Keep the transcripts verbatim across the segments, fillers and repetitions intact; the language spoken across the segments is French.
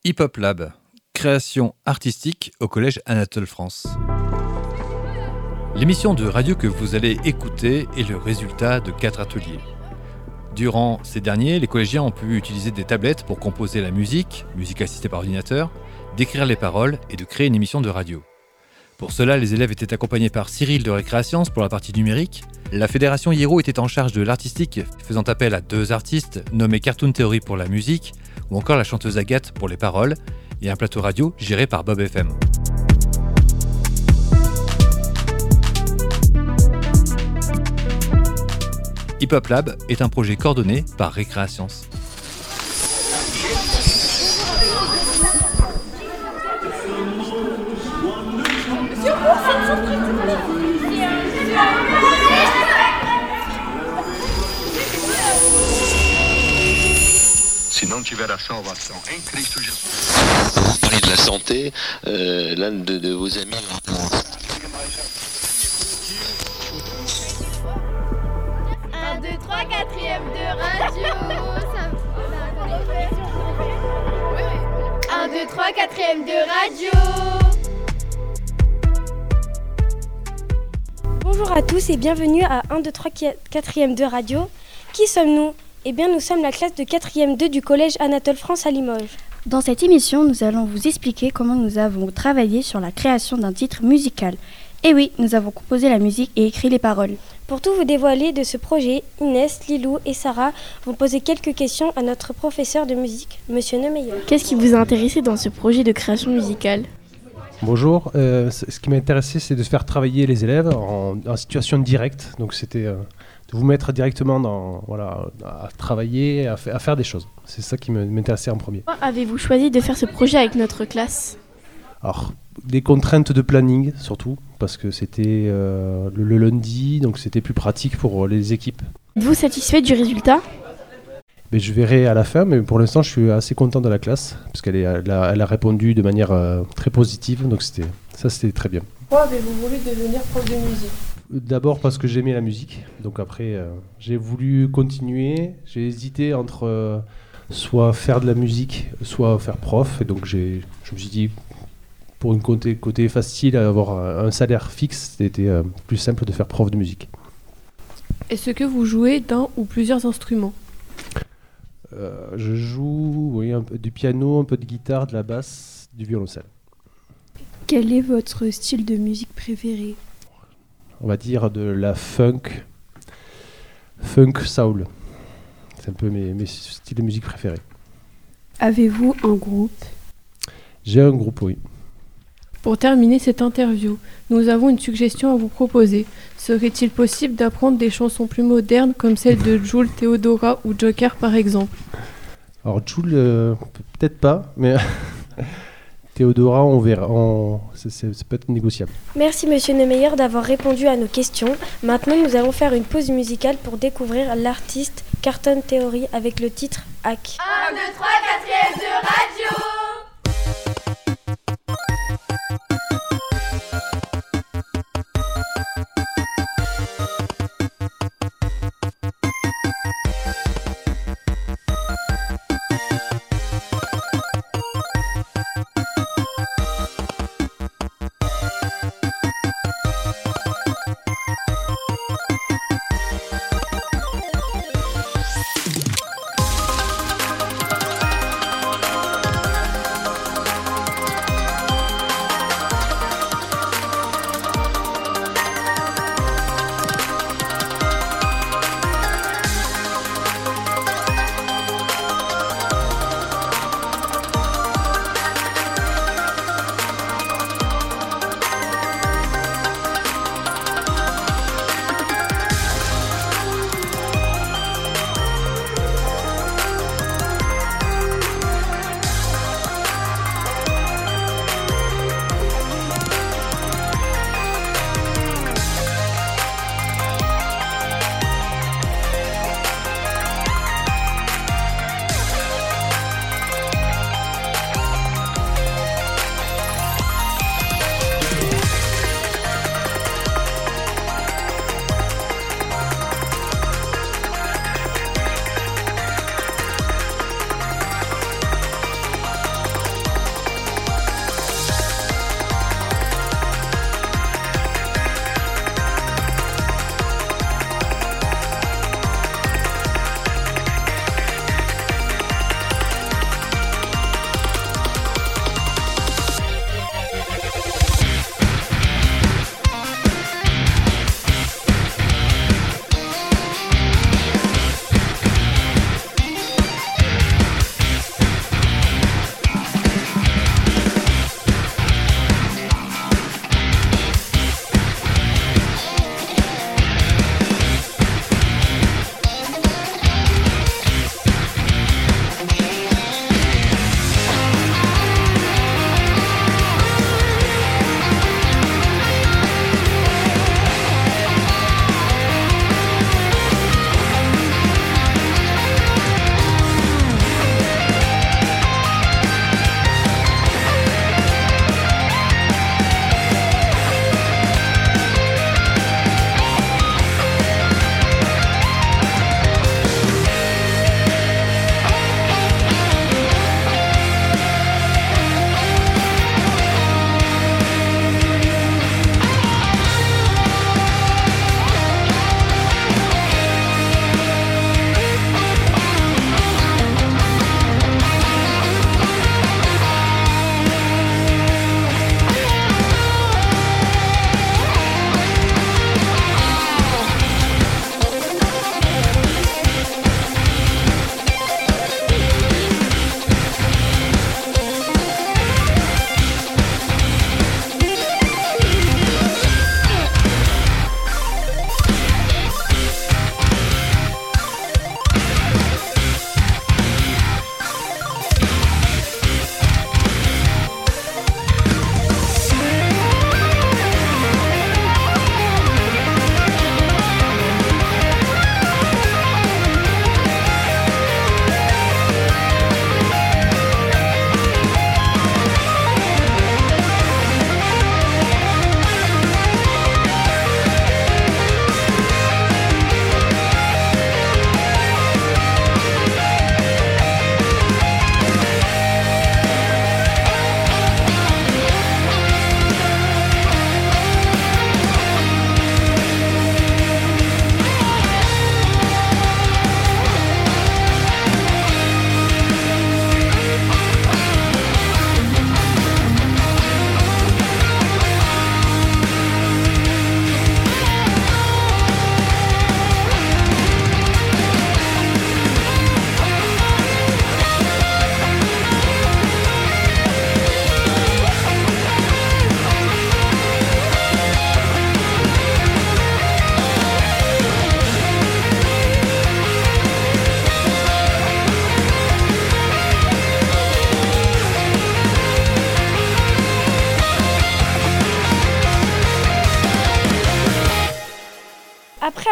Hip Hop Lab, création artistique au Collège Anatole France. L'émission de radio que vous allez écouter est le résultat de quatre ateliers. Durant ces derniers, les collégiens ont pu utiliser des tablettes pour composer la musique, musique assistée par ordinateur, d'écrire les paroles et de créer une émission de radio. Pour cela, les élèves étaient accompagnés par Cyril de Récréation pour la partie numérique. La fédération Hiero était en charge de l'artistique, faisant appel à deux artistes nommés Cartoon Theory pour la musique, ou encore la chanteuse Agathe pour les paroles, et un plateau radio géré par Bob F M. Hip Hop Lab est un projet coordonné par Récréation. Se não tiver a salvação em Cristo Jesus. Vous parlez de la santé, euh, l'un de, de vos amis. un, deux, trois, quatrième de radio. un, deux, trois, quatrième de radio. Bonjour à tous et bienvenue à un, deux, trois, quatrième de radio. Qui sommes-nous ? Eh bien, nous sommes la classe de quatrième deux du Collège Anatole France à Limoges. Dans cette émission, nous allons vous expliquer comment nous avons travaillé sur la création d'un titre musical. Et oui, nous avons composé la musique et écrit les paroles. Pour tout vous dévoiler de ce projet, Inès, Lilou et Sarah vont poser quelques questions à notre professeur de musique, Monsieur Neumeyer. Qu'est-ce qui vous a intéressé dans ce projet de création musicale ? Bonjour, euh, ce qui m'a intéressé, c'est de faire travailler les élèves en, en situation directe. Donc c'était euh, de vous mettre directement dans, voilà, à travailler, à, fa- à faire des choses. C'est ça qui m'intéressait en premier. Pourquoi avez-vous choisi de faire ce projet avec notre classe ? Alors, des contraintes de planning surtout, parce que c'était euh, le, le lundi, donc c'était plus pratique pour les équipes. Êtes-vous satisfait du résultat ? Mais je verrai à la fin, mais pour l'instant je suis assez content de la classe, parce qu'elle est, elle a, elle a répondu de manière euh, très positive, donc c'était, ça c'était très bien. Pourquoi avez-vous voulu devenir prof de musique ? D'abord parce que j'aimais la musique, donc après euh, j'ai voulu continuer, j'ai hésité entre euh, soit faire de la musique, soit faire prof, et donc j'ai, je me suis dit, pour une côté, côté facile, avoir un salaire fixe, c'était euh, plus simple de faire prof de musique. Est-ce que vous jouez d'un ou plusieurs instruments ? Euh, je joue oui, un peu du piano, un peu de guitare, de la basse, du violoncelle. Quel est votre style de musique préféré ? On va dire de la funk, funk soul. C'est un peu mes, mes styles de musique préférés. Avez-vous un groupe ? J'ai un groupe, oui. Pour terminer cette interview, nous avons une suggestion à vous proposer. Serait-il possible d'apprendre des chansons plus modernes comme celles de Jul, Theodora ou Joker par exemple ? Alors Jul, euh, peut-être pas, mais Théodora, on verra. On... C'est, c'est, ça peut être négociable. Merci Monsieur Neumeyer d'avoir répondu à nos questions. Maintenant, nous allons faire une pause musicale pour découvrir l'artiste Cartoon Theory avec le titre Hack. un, deux, trois, quatrième de radio.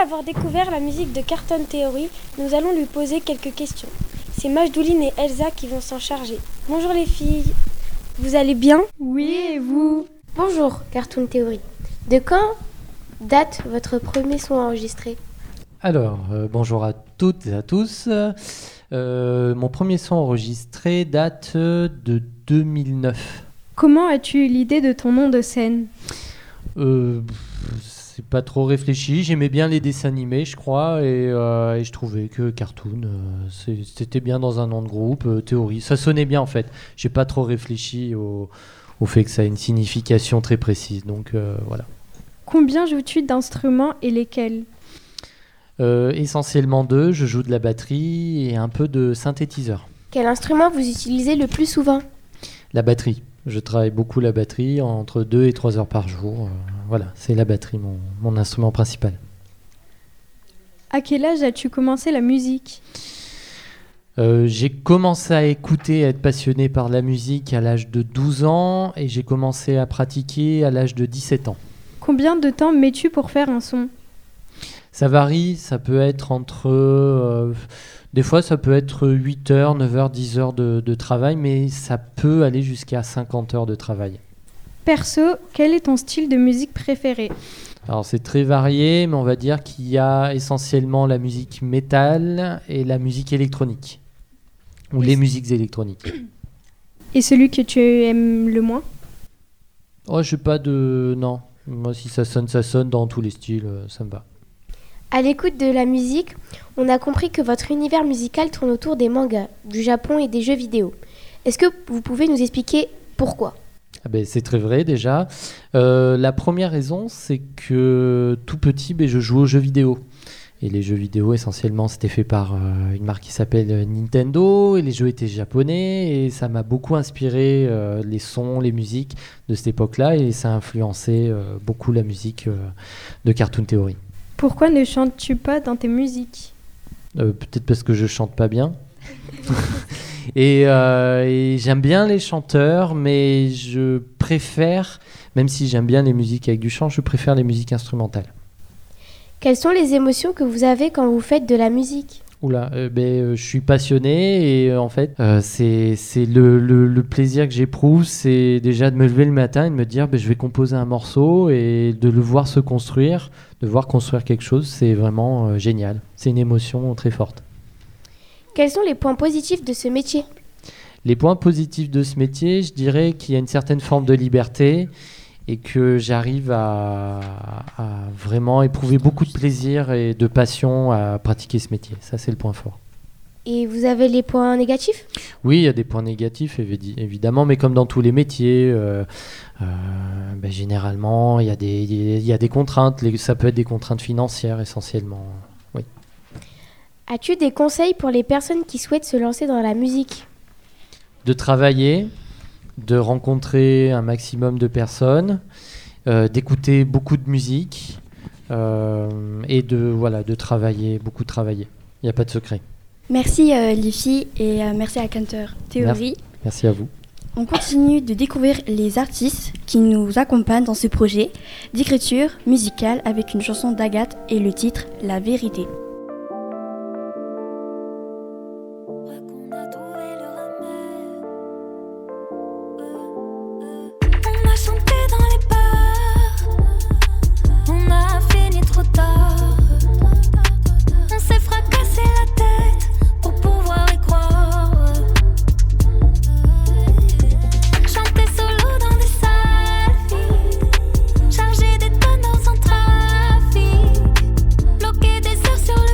avoir découvert la musique de Cartoon Theory, nous allons lui poser quelques questions. C'est Majdouline et Elsa qui vont s'en charger. Bonjour les filles, vous allez bien ? Oui, et vous ? Bonjour Cartoon Theory. De quand date votre premier son enregistré ? Alors, euh, bonjour à toutes et à tous. Euh, mon premier son enregistré date de deux mille neuf. Comment as-tu eu l'idée de ton nom de scène ? Euh, c'est pas trop réfléchi. J'aimais bien les dessins animés, je crois, et, euh, et je trouvais que Cartoon, euh, c'est, c'était bien dans un nom de groupe. Euh, Théorie, ça sonnait bien en fait. J'ai pas trop réfléchi au, au fait que ça a une signification très précise. Donc euh, voilà. Combien joues-tu d'instruments et lesquels ? Euh, essentiellement deux, je joue de la batterie et un peu de synthétiseur. Quel instrument vous utilisez le plus souvent ? La batterie. Je travaille beaucoup la batterie, entre deux et trois heures par jour. Euh, voilà, c'est la batterie, mon, mon instrument principal. À quel âge as-tu commencé la musique ? euh, J'ai commencé à écouter, à être passionné par la musique à l'âge de douze ans et j'ai commencé à pratiquer à l'âge de dix-sept ans. Combien de temps mets-tu pour faire un son ? Ça varie, ça peut être entre... Euh, des fois, ça peut être huit heures, neuf heures, dix heures de, de travail, mais ça peut aller jusqu'à cinquante heures de travail. Perso, quel est ton style de musique préféré ? Alors, c'est très varié, mais on va dire qu'il y a essentiellement la musique métal et la musique électronique. Ou et les c- musiques électroniques. Et celui que tu aimes le moins ? Oh, je sais pas de... Non. Moi, si ça sonne, ça sonne dans tous les styles, ça me va. À l'écoute de la musique, on a compris que votre univers musical tourne autour des mangas, du Japon et des jeux vidéo. Est-ce que vous pouvez nous expliquer pourquoi ? Ah ben, c'est très vrai déjà. Euh, la première raison, c'est que tout petit, ben, je jouais aux jeux vidéo. Et les jeux vidéo, essentiellement, c'était fait par euh, une marque qui s'appelle Nintendo. Et les jeux étaient japonais. Et ça m'a beaucoup inspiré euh, les sons, les musiques de cette époque-là. Et ça a influencé euh, beaucoup la musique euh, de Cartoon Theory. Pourquoi ne chantes-tu pas dans tes musiques ? euh, Peut-être parce que je chante pas bien. et, euh, et j'aime bien les chanteurs, mais je préfère, même si j'aime bien les musiques avec du chant, je préfère les musiques instrumentales. Quelles sont les émotions que vous avez quand vous faites de la musique ? Oula, euh, ben, euh, je suis passionné et euh, en fait, euh, c'est, c'est le, le, le plaisir que j'éprouve, c'est déjà de me lever le matin et de me dire ben, je vais composer un morceau et de le voir se construire, de voir construire quelque chose, c'est vraiment euh, génial. C'est une émotion très forte. Quels sont les points positifs de ce métier ? Les points positifs de ce métier, je dirais qu'il y a une certaine forme de liberté et que j'arrive à, à vraiment éprouver beaucoup de plaisir et de passion à pratiquer ce métier. Ça, c'est le point fort. Et vous avez les points négatifs ? Oui, il y a des points négatifs, évidemment, mais comme dans tous les métiers, euh, euh, ben, généralement, il y a des, il y a des contraintes. Les, ça peut être des contraintes financières, essentiellement. Oui. As-tu des conseils pour les personnes qui souhaitent se lancer dans la musique ? De travailler, de rencontrer un maximum de personnes, euh, d'écouter beaucoup de musique euh, et de, voilà, de travailler, beaucoup travailler. Il n'y a pas de secret. Merci euh, les filles et euh, merci à Cartoon Theory. Merci. Merci à vous. On continue de découvrir les artistes qui nous accompagnent dans ce projet d'écriture musicale avec une chanson d'Agathe et le titre « La vérité ». Chargé des tonnes dans un trafic, bloqué des heures sur le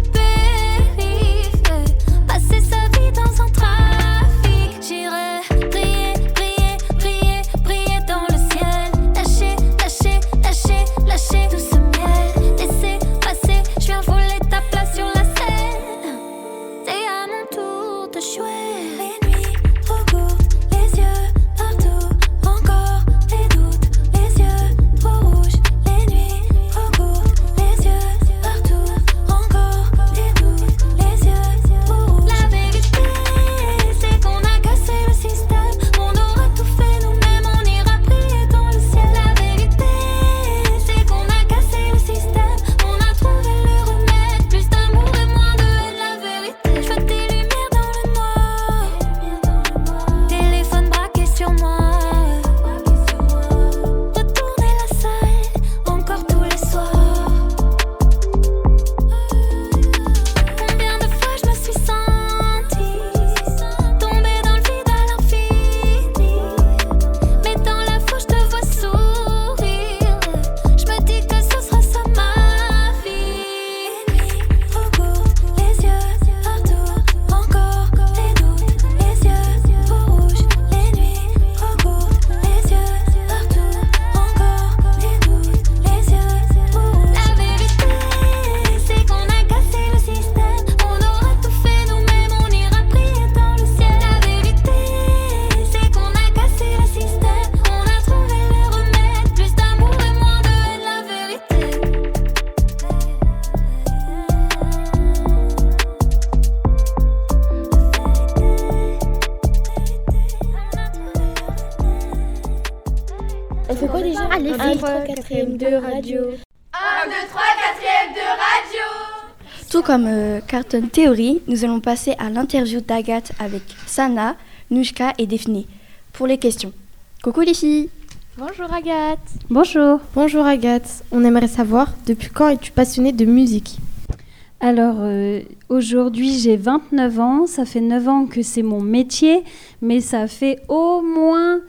On fait quoi déjà? Allez, un, vite. trois, quatrième de radio. un, deux, trois, quatrième de radio. Tout comme euh, Cartoon Theory, nous allons passer à l'interview d'Agathe avec Sana, Nouchka et Daphné pour les questions. Coucou les filles. Bonjour Agathe. Bonjour. Bonjour Agathe. On aimerait savoir, depuis quand es-tu passionnée de musique? Alors, euh, aujourd'hui, j'ai vingt-neuf ans. Ça fait neuf ans que c'est mon métier, mais ça fait au moins,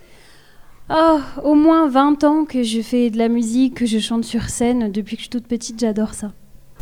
oh, au moins vingt ans que je fais de la musique, que je chante sur scène. Depuis que je suis toute petite, j'adore ça.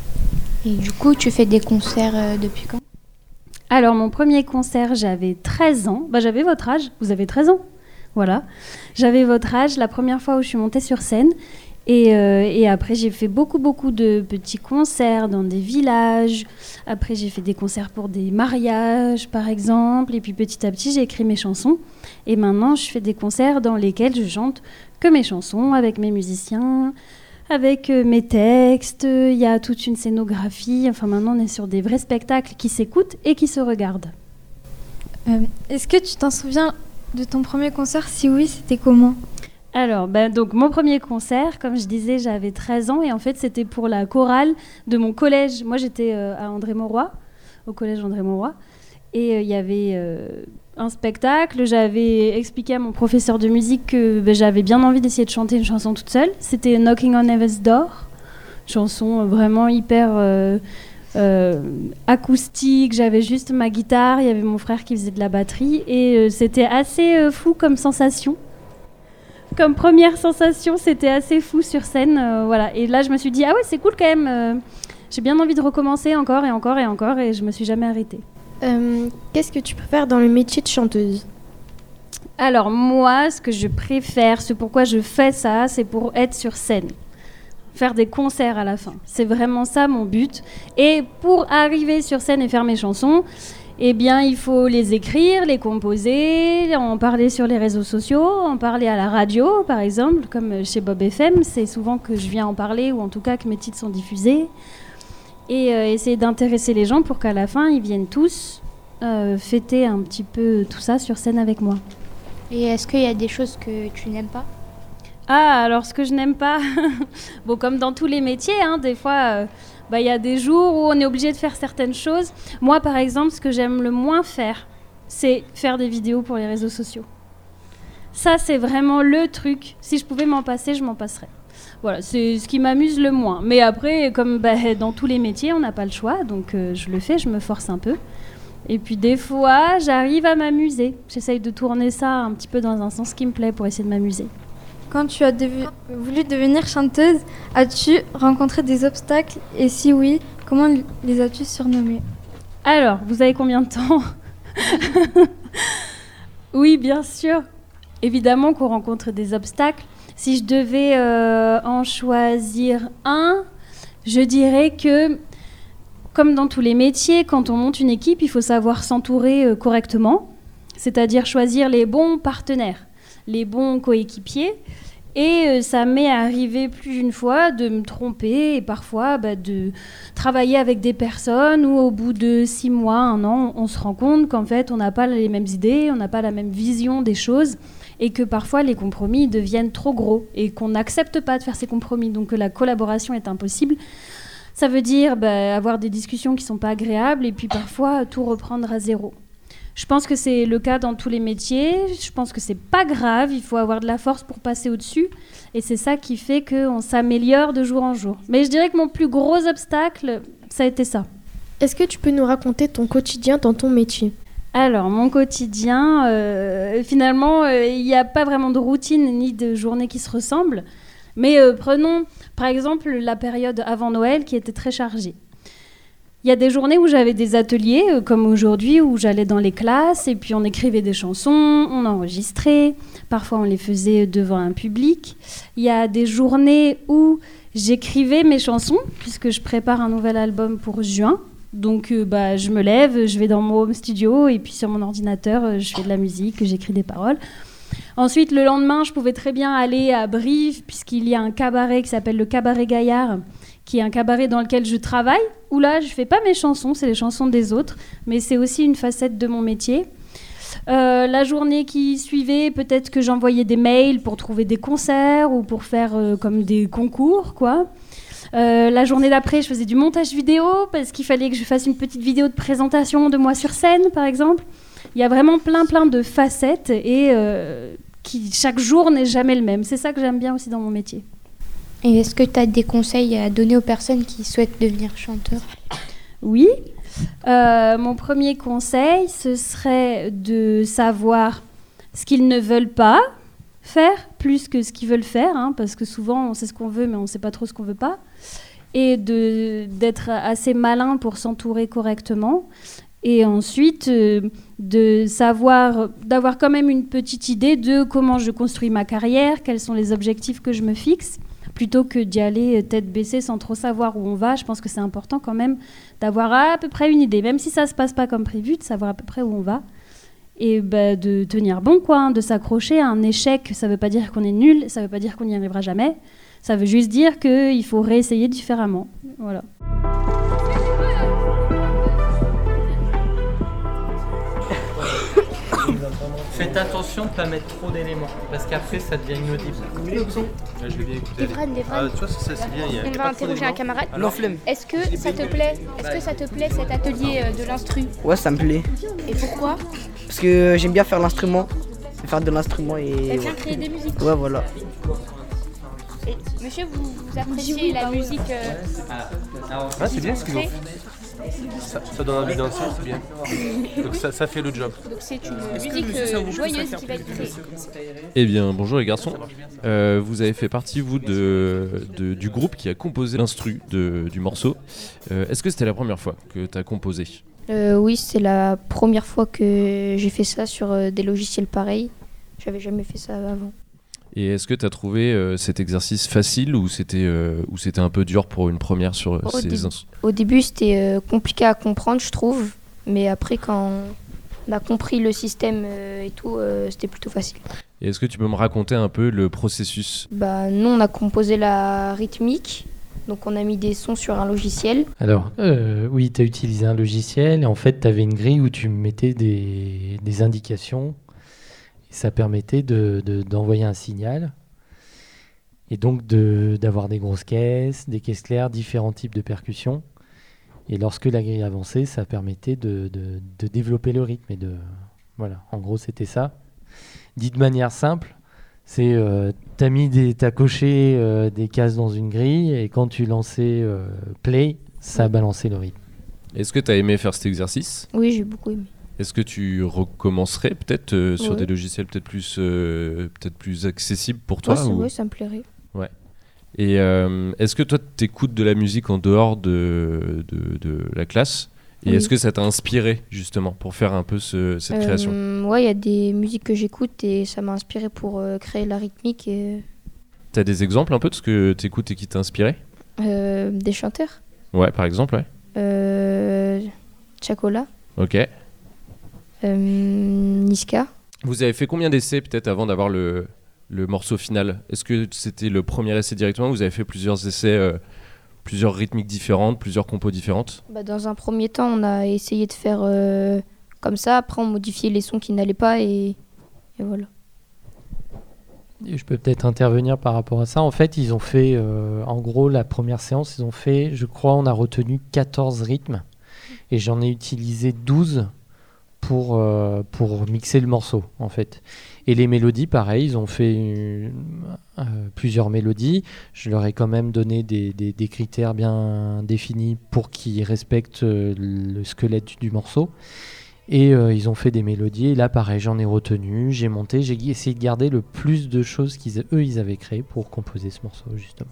Et du coup, tu fais des concerts euh, depuis quand? Alors, mon premier concert, j'avais treize ans. Bah, j'avais votre âge. Vous avez treize ans. Voilà. J'avais votre âge la première fois où je suis montée sur scène. Et, euh, et après, j'ai fait beaucoup, beaucoup de petits concerts dans des villages. Après, j'ai fait des concerts pour des mariages, par exemple. Et puis, petit à petit, j'ai écrit mes chansons. Et maintenant, je fais des concerts dans lesquels je chante que mes chansons avec mes musiciens, avec euh, mes textes. Il y a toute une scénographie. Enfin, maintenant, on est sur des vrais spectacles qui s'écoutent et qui se regardent. Euh, est-ce que tu t'en souviens de ton premier concert? Si oui, c'était comment? Alors, ben, donc, mon premier concert, comme je disais, j'avais treize ans et en fait, c'était pour la chorale de mon collège. Moi, j'étais euh, à André-Mauroy, au collège André-Mauroy. Et il euh, y avait euh, un spectacle. J'avais expliqué à mon professeur de musique que ben, j'avais bien envie d'essayer de chanter une chanson toute seule. C'était Knocking on Heaven's Door, chanson euh, vraiment hyper euh, euh, acoustique. J'avais juste ma guitare, il y avait mon frère qui faisait de la batterie. Et euh, c'était assez euh, fou comme sensation. Comme première sensation, c'était assez fou sur scène, euh, voilà. Et là, je me suis dit, ah ouais, c'est cool quand même. Euh, j'ai bien envie de recommencer encore et encore et encore, et je me suis jamais arrêtée. Euh, qu'est-ce que tu préfères dans le métier de chanteuse? Alors moi, ce que je préfère, ce pourquoi je fais ça, c'est pour être sur scène, faire des concerts à la fin. C'est vraiment ça mon but. Et pour arriver sur scène et faire mes chansons, eh bien, il faut les écrire, les composer, en parler sur les réseaux sociaux, en parler à la radio, par exemple, comme chez Bob F M. C'est souvent que je viens en parler, ou en tout cas que mes titres sont diffusés. Et euh, essayer d'intéresser les gens pour qu'à la fin, ils viennent tous euh, fêter un petit peu tout ça sur scène avec moi. Et est-ce qu'il y a des choses que tu n'aimes pas? Ah, alors ce que je n'aime pas, bon, comme dans tous les métiers, hein, des fois... Euh, bah, y a des jours où on est obligé de faire certaines choses. Moi, par exemple, ce que j'aime le moins faire, c'est faire des vidéos pour les réseaux sociaux. Ça, c'est vraiment le truc. Si je pouvais m'en passer, je m'en passerais. Voilà, c'est ce qui m'amuse le moins. Mais après, comme bah, dans tous les métiers, on n'a pas le choix. Donc, euh, je le fais, je me force un peu. Et puis, des fois, j'arrive à m'amuser. J'essaye de tourner ça un petit peu dans un sens qui me plaît pour essayer de m'amuser. Quand tu as devu- voulu devenir chanteuse, as-tu rencontré des obstacles? Et si oui, comment les as-tu surnommés? Alors, vous avez combien de temps? Oui, bien sûr. Évidemment qu'on rencontre des obstacles. Si je devais euh, en choisir un, je dirais que, comme dans tous les métiers, quand on monte une équipe, il faut savoir s'entourer euh, correctement, c'est-à-dire choisir les bons partenaires, les bons coéquipiers. Et euh, ça m'est arrivé plus d'une fois de me tromper et parfois bah, de travailler avec des personnes où au bout de six mois, un an, on se rend compte qu'en fait, on n'a pas les mêmes idées, on n'a pas la même vision des choses et que parfois, les compromis deviennent trop gros et qu'on n'accepte pas de faire ces compromis, donc que la collaboration est impossible. Ça veut dire bah, avoir des discussions qui ne sont pas agréables et puis parfois tout reprendre à zéro. Je pense que c'est le cas dans tous les métiers. Je pense que c'est pas grave. Il faut avoir de la force pour passer au-dessus. Et c'est ça qui fait qu'on s'améliore de jour en jour. Mais je dirais que mon plus gros obstacle, ça a été ça. Est-ce que tu peux nous raconter ton quotidien dans ton métier? Alors, mon quotidien, euh, finalement, il euh, n'y a pas vraiment de routine ni de journée qui se ressemblent. Mais euh, prenons, par exemple, la période avant Noël qui était très chargée. Il y a des journées où j'avais des ateliers, euh, comme aujourd'hui, où j'allais dans les classes et puis on écrivait des chansons, on enregistrait, parfois on les faisait devant un public. Il y a des journées où j'écrivais mes chansons, puisque je prépare un nouvel album pour juin. Donc euh, bah, je me lève, je vais dans mon home studio et puis sur mon ordinateur, euh, je fais de la musique, j'écris des paroles. Ensuite, le lendemain, je pouvais très bien aller à Brive, puisqu'il y a un cabaret qui s'appelle le Cabaret Gaillard, qui est un cabaret dans lequel je travaille, où là, je ne fais pas mes chansons, c'est les chansons des autres, mais c'est aussi une facette de mon métier. Euh, la journée qui suivait, peut-être que j'envoyais des mails pour trouver des concerts ou pour faire euh, comme des concours, quoi. Euh, la journée d'après, je faisais du montage vidéo parce qu'il fallait que je fasse une petite vidéo de présentation de moi sur scène, par exemple. Il y a vraiment plein, plein de facettes et euh, qui, chaque jour n'est jamais le même. C'est ça que j'aime bien aussi dans mon métier. Et est-ce que tu as des conseils à donner aux personnes qui souhaitent devenir chanteur ? Oui. Euh, mon premier conseil, ce serait de savoir ce qu'ils ne veulent pas faire plus que ce qu'ils veulent faire, hein, parce que souvent on sait ce qu'on veut mais on ne sait pas trop ce qu'on ne veut pas, et de, d'être assez malin pour s'entourer correctement, et ensuite euh, de savoir, d'avoir quand même une petite idée de comment je construis ma carrière, quels sont les objectifs que je me fixe, plutôt que d'y aller tête baissée sans trop savoir où on va. Je pense que c'est important quand même d'avoir à peu près une idée, même si ça ne se passe pas comme prévu, de savoir à peu près où on va. Et bah, de tenir bon, quoi, hein, de s'accrocher à un échec. Ça ne veut pas dire qu'on est nul, ça ne veut pas dire qu'on n'y arrivera jamais. Ça veut juste dire qu'il faut réessayer différemment. Voilà. Faites attention de ne pas mettre trop d'éléments, parce qu'après ça devient inaudible. Ouais, je l'ai bien écouté. Evran, Evran. Ah, tu vois, ça, c'est bien. Il y a, On il y a va pas trop interroger un d'éléments. camarade. Alors, Est-ce que ça te plaît Est-ce que ça te plaît cet atelier euh, de l'instru ? Ouais, ça me plaît. Et pourquoi ? Parce que j'aime bien faire l'instrument, faire de l'instrument et. T'aimes bien ouais. créer des musiques ? Ouais, voilà. Et, monsieur, vous, vous appréciez la musique euh, Ah, c'est bien ce qu'ils ont créée fait. Ça, ça donne envie de danser, c'est bien. Donc ça, ça fait le job. Donc c'est une musique euh, joyeuse qui va être créée. Eh bien, bonjour les garçons. Euh, vous avez fait partie, vous, de, de- du groupe qui a composé l'instru de- du morceau. Euh, Est-ce que c'était la première fois que tu as composé ? Euh, oui, c'est la première fois que j'ai fait ça sur euh, des logiciels pareils. J'avais jamais fait ça avant. Et est-ce que tu as trouvé euh, cet exercice facile ou c'était euh, ou c'était un peu dur pour une première sur euh, Au, ces dé- instruments ? au début, c'était euh, compliqué à comprendre, je trouve. Mais après, quand on a compris le système euh, et tout, euh, c'était plutôt facile. Et est-ce que tu peux me raconter un peu le processus ? Bah, nous, on a composé la rythmique. Donc, on a mis des sons sur un logiciel. Alors, euh, oui, tu as utilisé un logiciel et en fait, tu avais une grille où tu mettais des, des indications et ça permettait de, de- d'envoyer un signal et donc de, d'avoir des grosses caisses, des caisses claires, différents types de percussions. Et lorsque la grille avançait, ça permettait de, de- de développer le rythme. Et de, voilà, en gros, c'était ça. Dit de manière simple, c'est euh, t'as mis des, t'as coché euh, des cases dans une grille et quand tu lançais euh, play, ça a balancé le rythme. Est-ce que tu as aimé faire cet exercice ? Oui, j'ai beaucoup aimé. Est-ce que tu recommencerais peut-être euh, sur Ouais. des logiciels peut-être plus, euh, peut-être plus accessibles pour toi Ouais, ça, ou- ouais, ça me plairait. Ouais. Et euh, est-ce que toi, tu écoutes de la musique en dehors de, de, de la classe ? Et Oui. est-ce que ça t'a inspiré justement pour faire un peu ce- cette création ? Euh, ouais, il y a des musiques que j'écoute et ça m'a inspiré pour euh, créer la rythmique et T'as des exemples un peu de ce que tu écoutes et qui t'a inspiré ? euh, des chanteurs. Ouais, par exemple, ouais. Euh, Chacola, Ok. euh, Niska. Vous avez fait combien d'essais peut-être avant d'avoir le, le morceau final ? Est-ce que c'était le premier essai directement ou vous avez fait plusieurs essais, euh, plusieurs rythmiques différentes, plusieurs compos différentes ? Bah, dans un premier temps, on a essayé de faire euh, comme ça. Après, on modifiait les sons qui n'allaient pas et, et voilà. Et je peux peut-être intervenir par rapport à ça. En fait, ils ont fait, euh, en gros, la première séance, ils ont fait, je crois, on a retenu quatorze rythmes et j'en ai utilisé douze pour, euh, pour mixer le morceau, en fait. Et les mélodies, pareil, ils ont fait une- euh, plusieurs mélodies. Je leur ai quand même donné des, des- des critères bien définis pour qu'ils respectent euh, le squelette du morceau. Et euh, ils ont fait des mélodies. Et là, pareil, j'en ai retenu, j'ai monté, j'ai gu- essayé de garder le plus de choses qu'eux, ils avaient créées pour composer ce morceau, justement.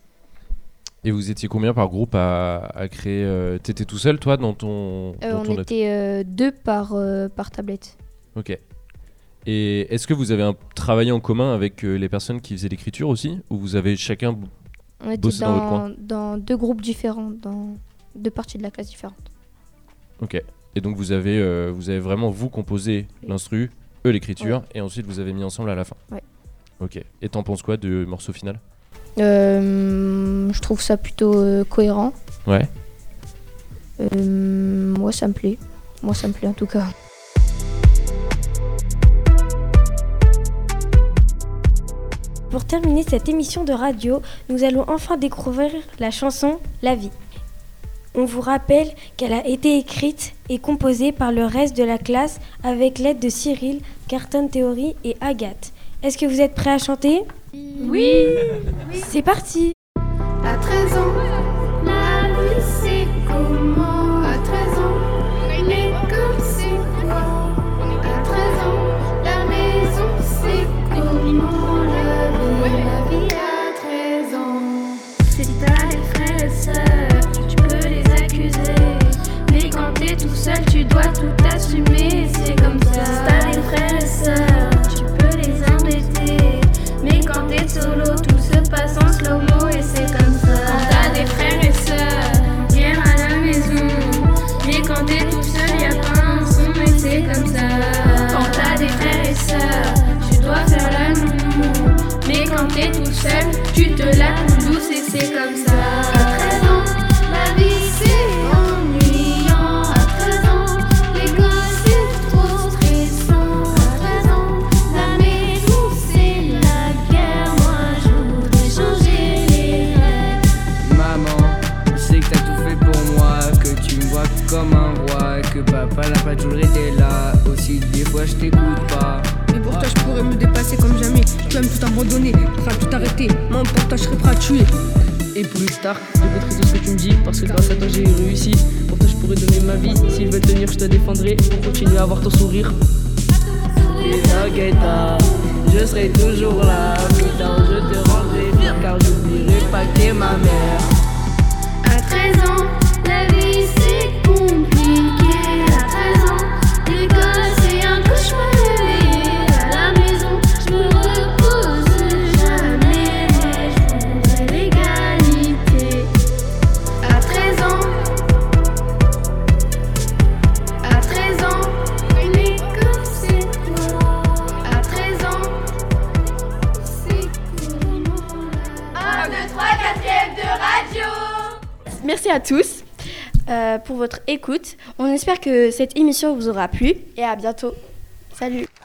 Et vous étiez combien par groupe à, à créer euh, T'étais tout seul, toi, dans ton, Euh, dans on ton at- était euh, deux par, euh, par tablette. Ok. Et est-ce que vous avez un, travaillé en commun avec euh, les personnes qui faisaient l'écriture aussi ? Ou vous avez chacun b- On était bossé dans, votre dans, coin ? dans deux groupes différents, dans deux parties de la classe différentes. Ok. Et donc vous avez, euh, vous avez vraiment, vous, composé l'instru, eux l'écriture, et ensuite vous avez mis ensemble à la fin ? Ouais. Ok. Et t'en penses quoi du morceau final ? Euh, je trouve ça plutôt euh, cohérent. Ouais. Euh, moi, ça me plaît. Moi, ça me plaît en tout cas. Pour terminer cette émission de radio, nous allons enfin découvrir la chanson La vie. On vous rappelle qu'elle a été écrite et composée par le reste de la classe avec l'aide de Cyril, Carton Theory et Agathe. Est-ce que vous êtes prêts à chanter ? Oui. Oui. C'est parti. À treize ans, la vie c'est comment ? À treize ans, l'école c'est quoi ? À treize ans, la maison c'est comment ? La vie, la vie à treize ans. Si t'as des frères et sœurs, tu peux les accuser. Mais quand t'es tout seul, tu dois tout assumer. C'est comme ça. Si t'as des frères et sœurs, tu peux les embêter. Mais quand t'es solo, tout se passe en slow-mo et c'est comme ça. Quand t'as des frères et sœurs, viens à la maison. Mais quand t'es tout seul, y'a pas un son et c'est comme ça. Quand t'as des frères et sœurs, tu dois faire la nounou. Mais quand t'es tout seul, tu te la coules douce et c'est comme ça. À treize ans, la vie c'est ennuyant. À treize ans, l'école c'est trop stressant. À treize ans, la maison c'est la guerre. Moi je voudrais changer les règles. Maman, je sais que t'as tout fait pour moi, que tu me vois comme un roi, que papa n'a pas toujours été là. Aussi des fois je t'écoute pas. Mais pour toi je pourrais me dépasser comme jamais. Tu vas me tout abandonner, prêt à tout arrêter. Moi pour toi je serais prêt à tuer. Et plus tard, j'écouterai tout ce que tu me dis, parce que grâce à toi j'ai réussi. Pour toi je pourrais donner ma vie, s'il veut tenir je te défendrai. Pour continuer à avoir ton sourire. Et t'inquiète pas, je serai toujours là. Plus tard je te rendrai bien, car j'oublierai pas que t'es ma mère. À treize ans, la vie c'est compliqué. À treize ans, l'école c'est un cauchemar. À la maison, je me repose jamais. Je voudrais l'égalité. À treize ans, à treize ans, une école c'est quoi? À treize ans, c'est comment? un, deux, trois, quatrième de radio. Merci à tous euh, pour votre écoute. On espère que cette émission vous aura plu et à bientôt. Salut!